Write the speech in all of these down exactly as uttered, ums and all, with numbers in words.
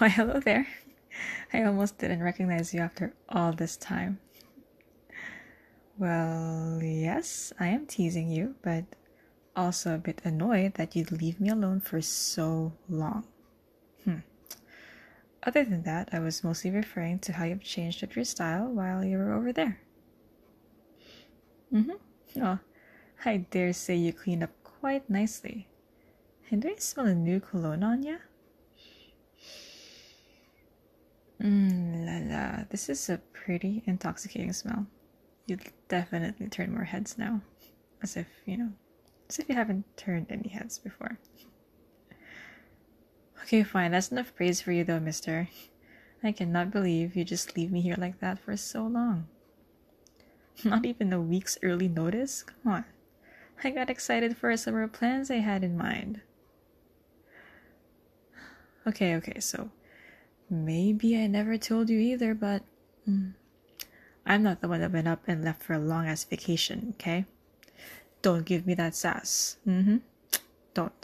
Why, hello there. I almost didn't recognize you after all this time. Well, yes, I am teasing you, but also a bit annoyed that you'd leave me alone for so long. Hmm. Other than that, I was mostly referring to how you've changed up your style while you were over there. Mm-hmm. Oh, I dare say you cleaned up quite nicely. And do I smell a new cologne on ya? Mmm, la la. This is a pretty intoxicating smell. You'd definitely turn more heads now. As if, you know, as if you haven't turned any heads before. Okay, fine. That's enough praise for you though, mister. I cannot believe you just leave me here like that for so long. Not even a week's early notice? Come on. I got excited for summer plans I had in mind. Okay, okay, so maybe I never told you either, but mm, I'm not the one that went up and left for a long-ass vacation, okay? Don't give me that sass. Mm-hmm. Don't.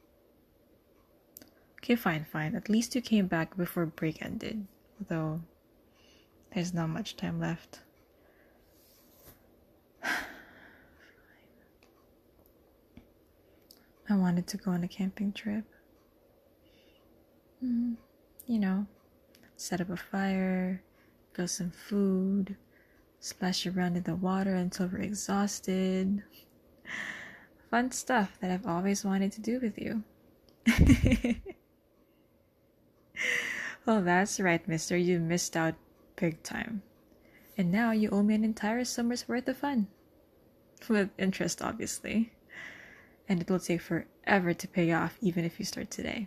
Okay, fine, fine. At least you came back before break ended. Although, there's not much time left. I wanted to go on a camping trip. Mm, you know, set up a fire, grill some food, splash around in the water until we're exhausted. Fun stuff that I've always wanted to do with you. Well, that's right, mister. You missed out big time. And now you owe me an entire summer's worth of fun. With interest, obviously. And it will take forever to pay off, even if you start today.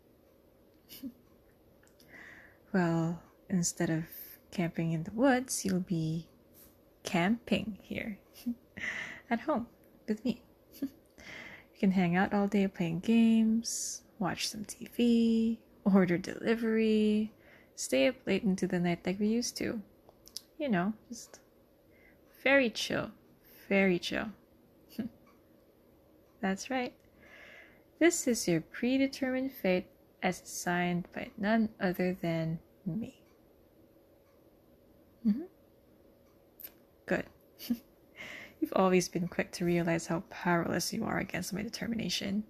Well, instead of camping in the woods, you'll be camping here. At home, with me. You can hang out all day playing games, watch some T V, order delivery, stay up late into the night like we used to. You know, just very chill. Very chill. That's right. This is your predetermined fate as assigned by none other than me. Mm-hmm. Good. You've always been quick to realize how powerless you are against my determination.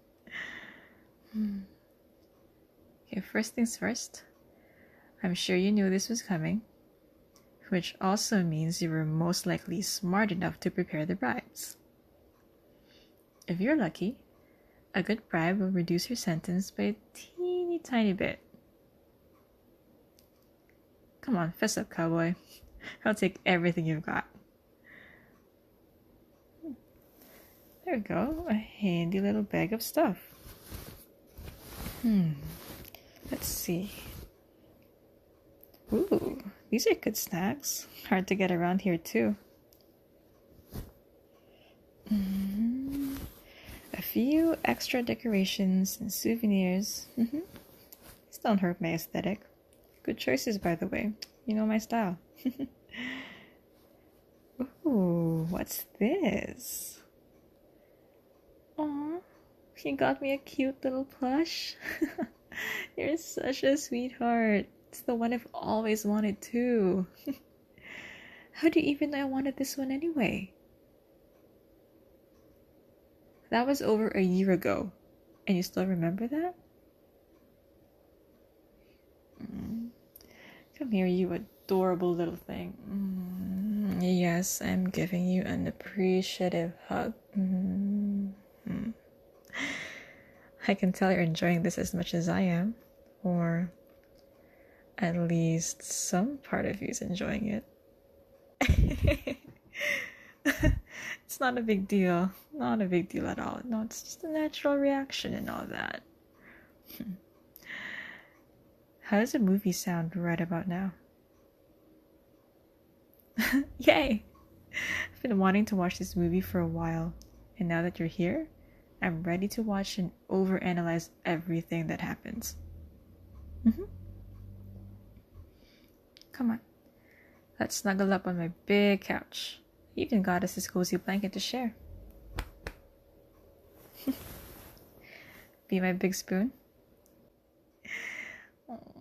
Okay, first things first. I'm sure you knew this was coming, which also means you were most likely smart enough to prepare the bribes. If you're lucky, a good bribe will reduce your sentence by a teeny tiny bit. Come on, fess up, cowboy. I'll take everything you've got. There we go, a handy little bag of stuff. Hmm, let's see. Ooh, these are good snacks. Hard to get around here too. Mm-hmm. A few extra decorations and souvenirs. Mm-hmm. These don't hurt my aesthetic. Good choices, by the way. You know my style. Ooh, what's this? Aw, you got me a cute little plush. You're such a sweetheart. It's the one I've always wanted too. How do you even know I wanted this one anyway? That was over a year ago, and you still remember that? Mm. Come here, you adorable little thing. Mm. Yes, I'm giving you an appreciative hug. Mm. Mm. I can tell you're enjoying this as much as I am, or at least some part of you is enjoying it. It's not a big deal. Not a big deal at all. No, it's just a natural reaction and all that. How does a movie sound right about now? Yay! I've been wanting to watch this movie for a while, and now that you're here, I'm ready to watch and overanalyze everything that happens. Mm-hmm. Come on. Let's snuggle up on my big couch. I even got us this cozy blanket to share. Be my big spoon.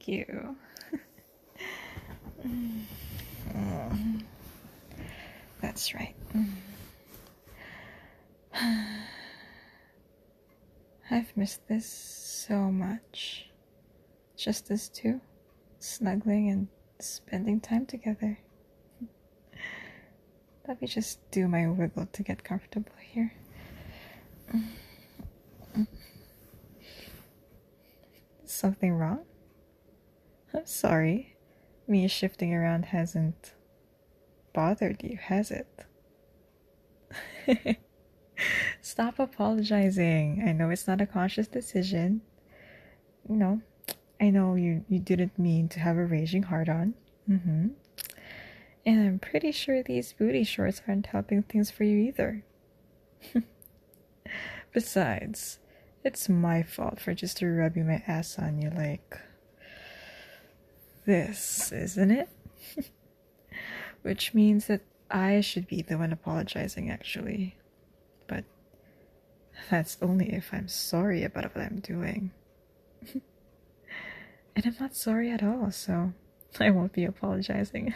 you. That's right. I've missed this so much. Just us two, snuggling and spending time together. Let me just do my wiggle to get comfortable here. Something wrong? I'm sorry. Me shifting around hasn't bothered you, has it? Stop apologizing. I know it's not a conscious decision. No, I know you, you didn't mean to have a raging heart on. Mm-hmm. And I'm pretty sure these booty shorts aren't helping things for you either. Besides, it's my fault for just rubbing my ass on you like this, isn't it? Which means that I should be the one apologizing, actually. But that's only if I'm sorry about what I'm doing. And I'm not sorry at all, so I won't be apologizing.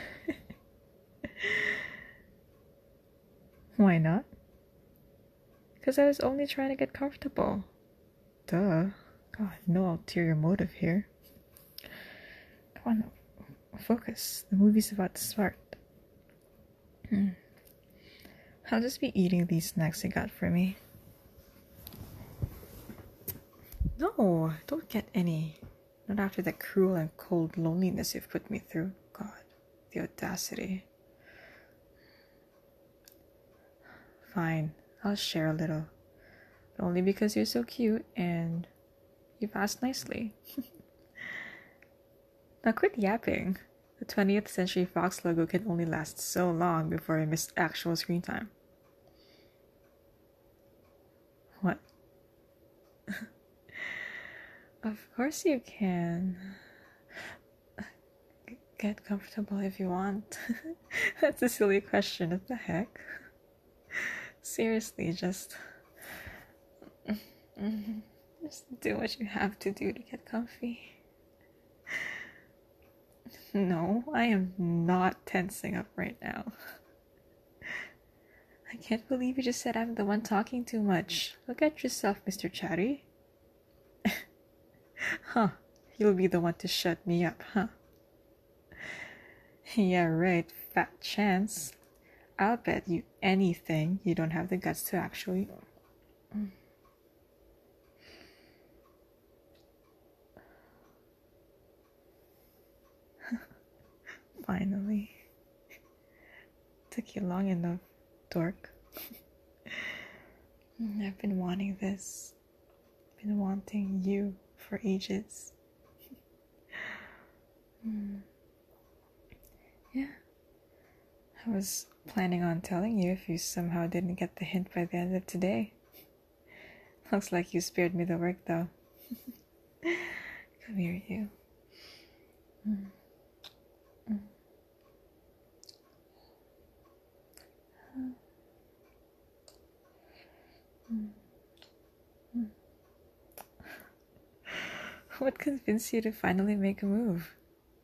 Why not? Because I was only trying to get comfortable. Duh. God, no ulterior motive here. Come on, focus. The movie's about to start. Hmm. I'll just be eating these snacks you got for me. No, don't get any. Not after the cruel and cold loneliness you've put me through. God, the audacity. Fine, I'll share a little. But only because you're so cute and you've asked nicely. Now quit yapping. The twentieth Century Fox logo can only last so long before I miss actual screen time. What? Of course you can. Get comfortable if you want. That's a silly question. What the heck? Seriously, just... Just do what you have to do to get comfy. No, I am not tensing up right now. I can't believe you just said I'm the one talking too much. Look at yourself, Mister Chatty. Huh, you'll be the one to shut me up, huh? Yeah, right, fat chance. I'll bet you anything you don't have the guts to actually... Finally. Took you long enough, dork. I've been wanting this. Been wanting you for ages. Yeah. I was planning on telling you if you somehow didn't get the hint by the end of today. Looks like you spared me the work, though. Come here, you. Mm. Mm. Mm. Mm. What convinced you to finally make a move?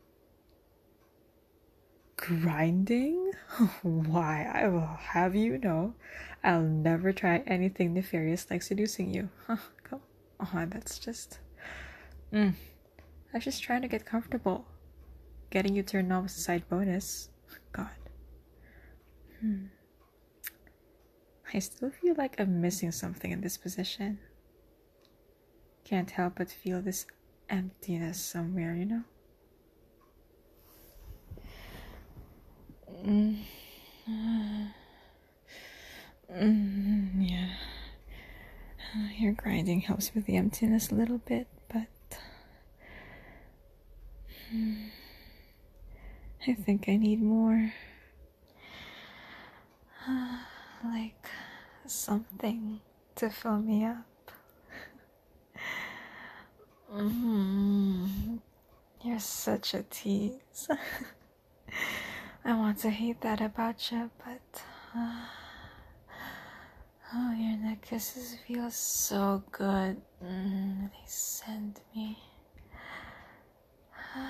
Grinding? Why, I will have you know, I'll never try anything nefarious like seducing you. Huh, come on, that's just... Mm. I was just trying to get comfortable. Getting you turned on was a side bonus. God. Hmm. I still feel like I'm missing something in this position. Can't help but feel this emptiness somewhere, you know? Mm. Mm, yeah. Your grinding helps with the emptiness a little bit, but I think I need more. Like something to fill me up. Mm-hmm. You're such a tease. I want to hate that about you, but uh, oh, your neck kisses feel so good. Mm, they send me.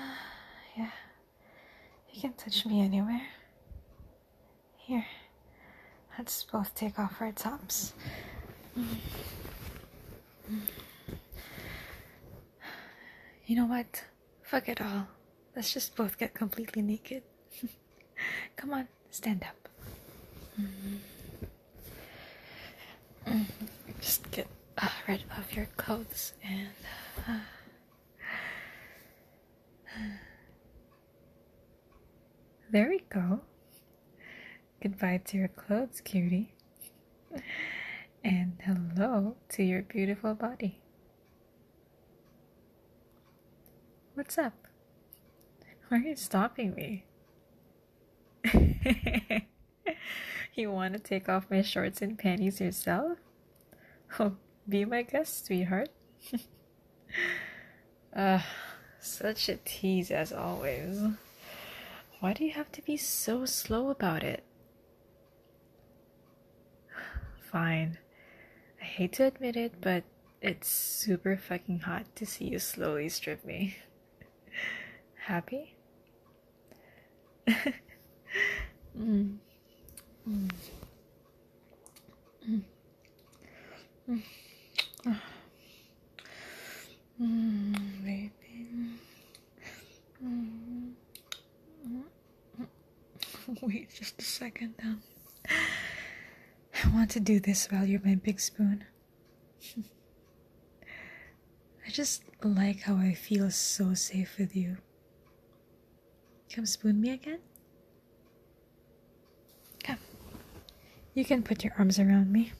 You can touch me anywhere. Here, let's both take off our tops. You know what? Fuck it all. Let's just both get completely naked. Come on, stand up. Just get uh, rid of your clothes and... Uh, there we go. Goodbye to your clothes, cutie. And hello to your beautiful body. What's up? Why are you stopping me? You want to take off my shorts and panties yourself? Oh, be my guest, sweetheart. uh, such a tease as always. Why do you have to be so slow about it? Fine. I hate to admit it, but it's super fucking hot to see you slowly strip me. Happy? mm. Mm. Mm. Mm. Mm, baby. Mm. Mm. Wait just a second now. I want to do this while you're my big spoon. I just like how I feel so safe with you. Come spoon me again? Come. You can put your arms around me.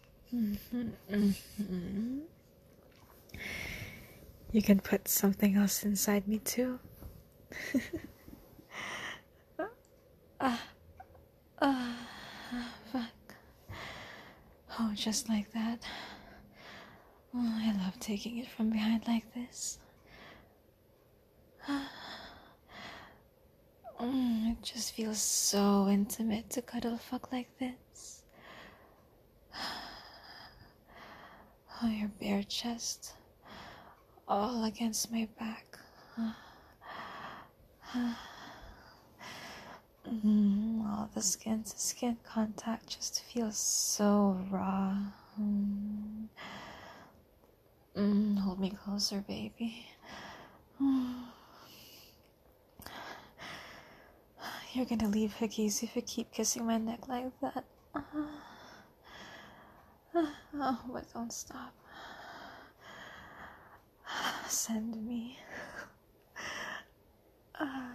You can put something else inside me too. uh, uh, fuck. Oh, just like that. Oh, I love taking it from behind like this. Mm, it just feels so intimate to cuddle fuck like this. Oh, your bare chest, all against my back. Mm, all the skin to skin contact just feels so raw. Mm. Mm, hold me closer, baby. Mm. You're gonna leave hickeys if you keep kissing my neck like that. Uh, uh, oh, but don't stop. Send me. Uh,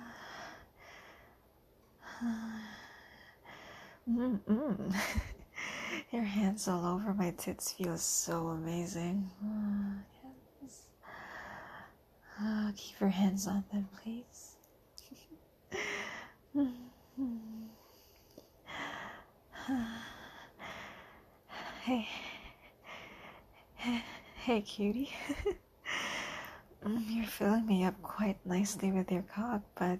Mm-mm. Your hands all over my tits feel so amazing. Uh, yes. Uh, keep your hands on them, please. Hey. Hey, cutie. You're filling me up quite nicely with your cock, but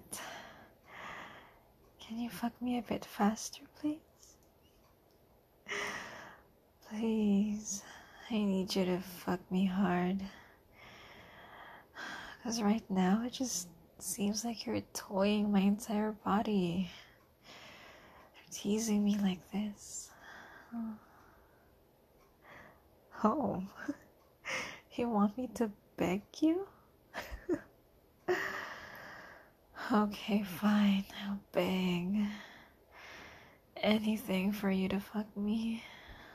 can you fuck me a bit faster, please? Please, I need you to fuck me hard. Because right now it just seems like you're toying my entire body. You're teasing me like this. Oh, oh. You want me to beg you? Okay, fine, I'll beg. Anything for you to fuck me.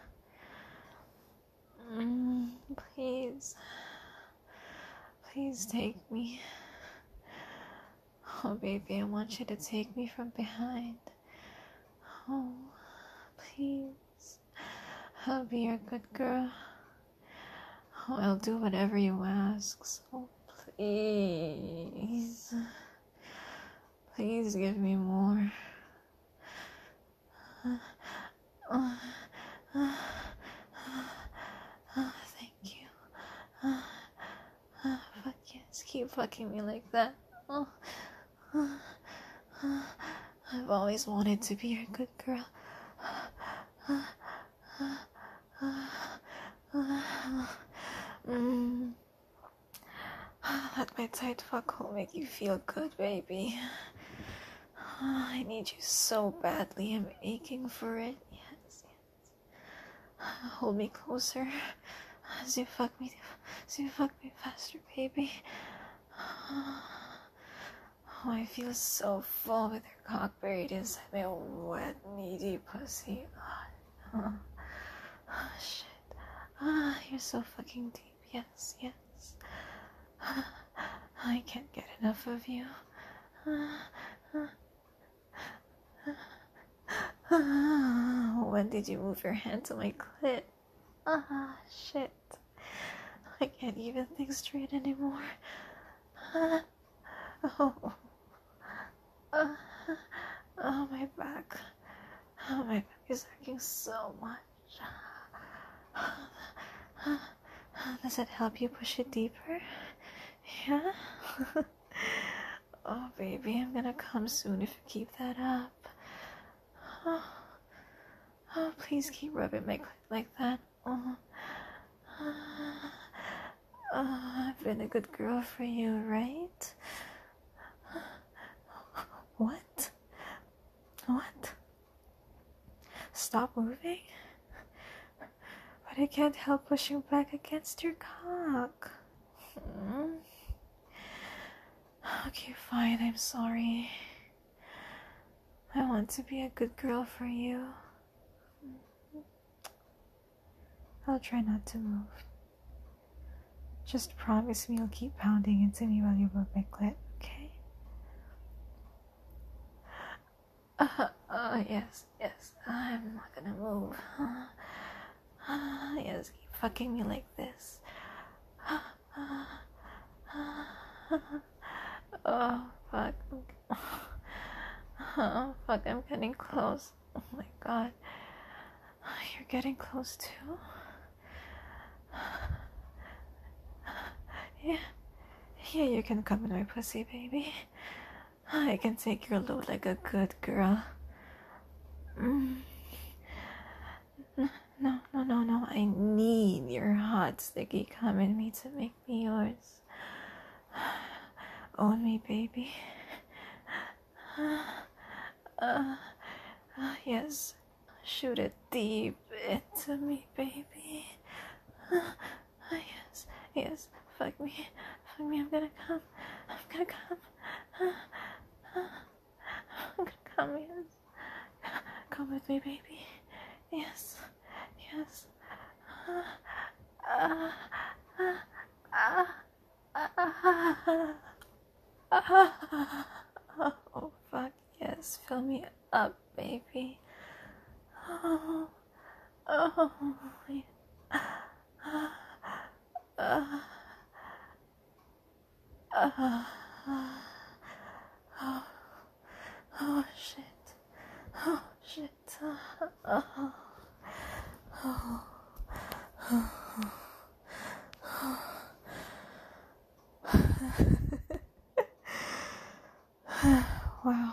Mm, please. Please take me. Oh, baby, I want you to take me from behind. Oh, please. I'll be your good girl. Oh, I'll do whatever you ask. So please. Please give me more. Uh, uh, uh, uh, thank you. Uh, uh, fuck yes, keep fucking me like that. Oh, uh, uh, I've always wanted to be your good girl. Uh, uh, uh, uh, mm. Let my tight fuck hole make you feel good, baby. Oh, I need you so badly. I'm aching for it. Yes, yes. Hold me closer. As you fuck me, as you fuck me faster, baby. Oh, I feel so full with your cock buried inside my wet, needy pussy. Oh, oh shit. Ah, you're so fucking deep. Yes, yes. I can't get enough of you. When did you move your hand to my clit? Ah, shit. I can't even think straight anymore. Oh, uh, oh, my back. Oh, my back is hurting so much. Does it help you push it deeper? Yeah? Oh, baby, I'm gonna come soon if you keep that up. Oh, oh please keep rubbing my clit like that. Oh. Oh, I've been a good girl for you, right? What? What? Stop moving? But I can't help pushing back against your cock. Hmm. Okay, fine, I'm sorry. I want to be a good girl for you. I'll try not to move. Just promise me you'll keep pounding into me while you rub my clit, okay? Uh, uh, yes, yes, I'm not gonna move. Uh, uh, yes, keep fucking me like this. Uh, uh, uh, oh, fuck. Oh, fuck, I'm getting close. Oh my god. You're getting close too? Yeah. Yeah, you can come in my pussy, baby. I can take your load like a good girl. Mm. No, no, no, no, no. I need your hot, sticky cum in me to make me yours. Own me, baby. Uh, uh, uh, yes. Shoot it deep into me, baby. Uh, uh, yes, yes. Fuck me. Fuck me. I'm gonna come. I'm gonna come. Uh, uh, I'm gonna come, yes. Come with me, baby. Yes. Yes. Uh, uh, uh, uh, uh, uh, oh, fuck. Yes. Fill me up, baby. Oh. Oh. Yeah. Uh, uh, uh, oh, oh shit. Oh shit. Uh, oh, oh, oh, oh. Wow.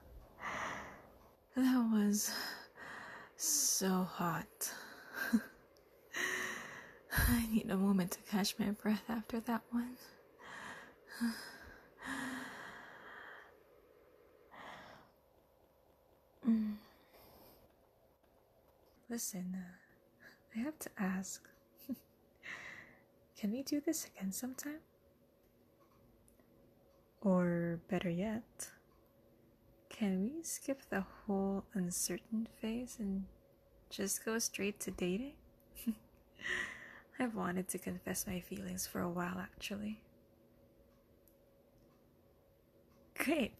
That was so hot. I need a moment to catch my breath after that one. Mm. Listen, uh, I have to ask. Can we do this again sometime? Or better yet, can we skip the whole uncertain phase and just go straight to dating? I've wanted to confess my feelings for a while, actually. Great.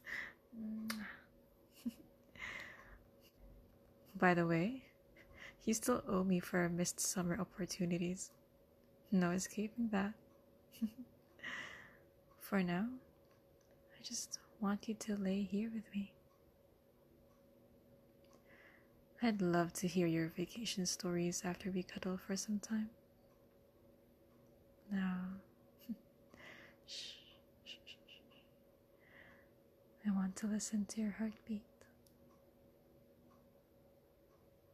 By the way, you still owe me for our missed summer opportunities. No escaping that. For now, I just want you to lay here with me. I'd love to hear your vacation stories after we cuddle for some time. Now, shh, shh, shh, shh. I want to listen to your heartbeat.